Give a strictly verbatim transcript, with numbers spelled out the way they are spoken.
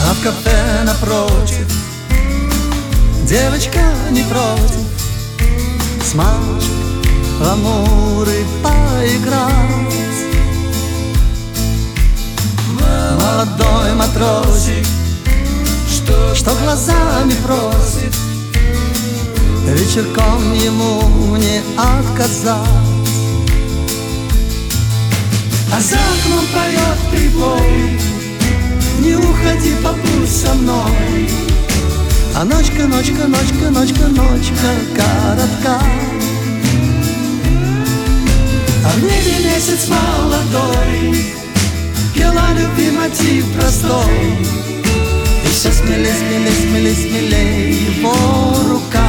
А в кафе напротив девочка не против с мальчик в амуры поиграть. Молодой матросик, что, что глазами просит, вечерком ему не отказать. А за окном поет прибой, не уходи, побудь со мной. А ночка, ночка, ночка, ночка, ночка коротка. А в небе месяц молодой пела любви мотив простой. И все смелей, смелей, смелей, смелей его рука.